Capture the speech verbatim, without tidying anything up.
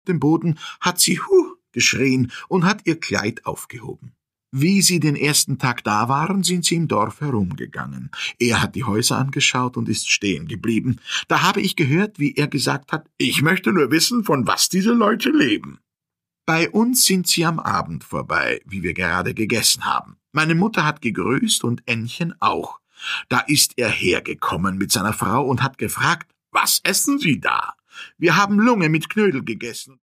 dem Boden hat sie »Huh« geschrien und hat ihr Kleid aufgehoben. Wie sie den ersten Tag da waren, sind sie im Dorf herumgegangen. Er hat die Häuser angeschaut und ist stehen geblieben. Da habe ich gehört, wie er gesagt hat, »Ich möchte nur wissen, von was diese Leute leben.« Bei uns sind sie am Abend vorbei, wie wir gerade gegessen haben. Meine Mutter hat gegrüßt und Ännchen auch. Da ist er hergekommen mit seiner Frau und hat gefragt, »Was essen Sie da?« »Wir haben Lunge mit Knödel gegessen.«